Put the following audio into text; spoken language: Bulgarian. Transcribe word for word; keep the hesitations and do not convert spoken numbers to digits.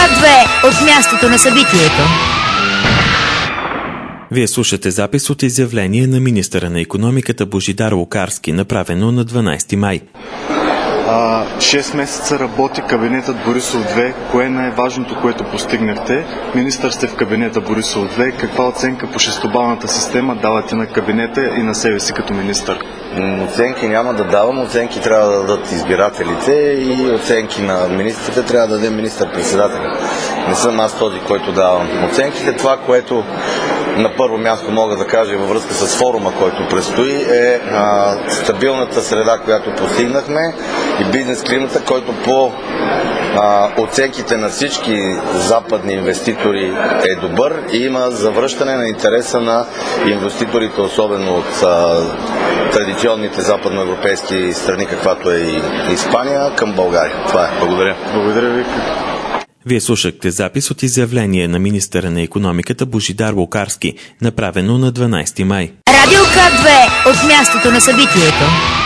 две от мястото на събитието. Вие слушате запис от изявление на министъра на икономиката Божидар Лукарски, направено на дванайсети май. шест месеца работи кабинетът Борисов две. Кое е най-важното, което постигнахте? Министър сте в кабинета Борисов две. Каква оценка по шестобалната система давате на кабинета и на себе си като министър? Оценки няма да давам, оценки трябва да дадат избирателите и оценки на министрите трябва да даде министър-председателя. Не съм аз този, който давам оценките. Това, което на първо място мога да кажа във връзка с форума, който предстои, е а, стабилната среда, която постигнахме и бизнес климата, който по а, оценките на всички западни инвеститори е добър и има завръщане на интереса на инвеститорите, особено от а, традиционните западноевропейски страни, каквато е и Испания, към България. Това е. Благодаря. Благодаря ви. Вие слушахте запис от изявление на министъра на икономиката Божидар Лукарски, направено на дванайсети май. Радио К две от мястото на събитието.